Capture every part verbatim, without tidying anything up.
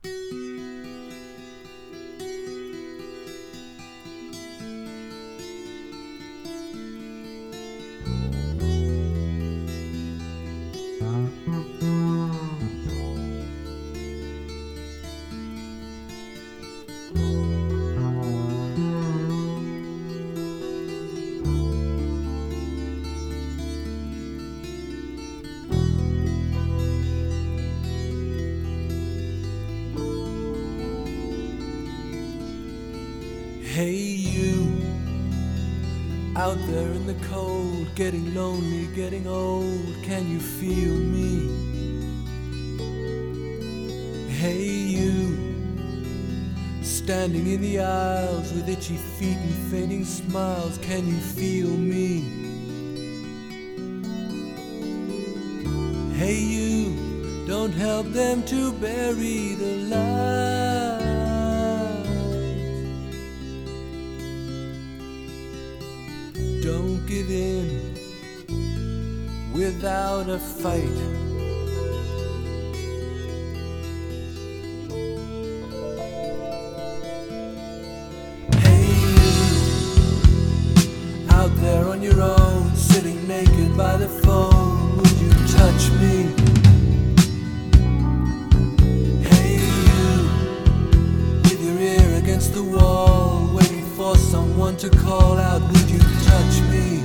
Hey you, out there in the cold, getting lonely, getting old, can you feel me? Hey you, standing in the aisles with itchy feet and fainting smiles, can you feel me? Hey you, don't help them to bury the light. Don't give in without a fight. Hey you, out there on your own, sitting naked by the phone, would you touch me? Hey you, with your ear against the wall, waiting for someone to call out, would you touch me?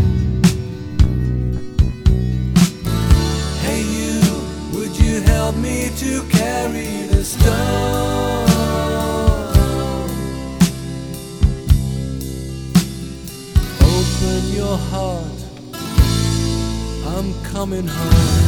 Hey you, would you help me to carry the stone? Open your heart, I'm coming home.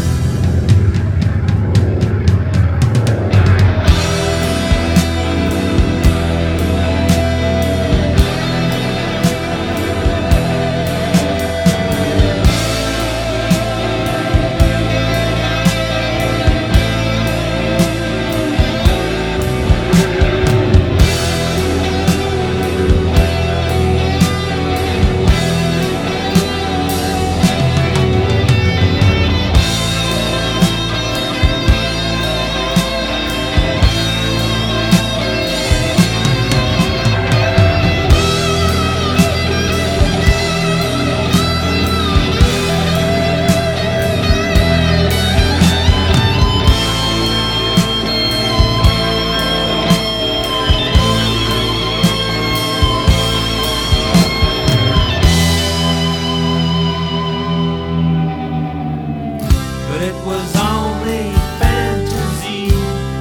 But it was only fantasy.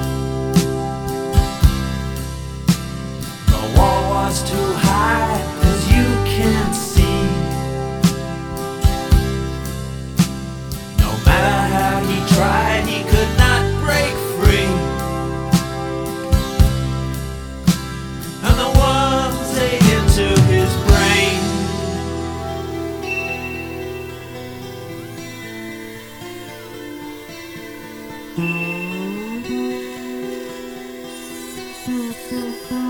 The wall was too high, as you can see. No matter how he tried, he could not break free. And the worms ate into his brain. Thank you.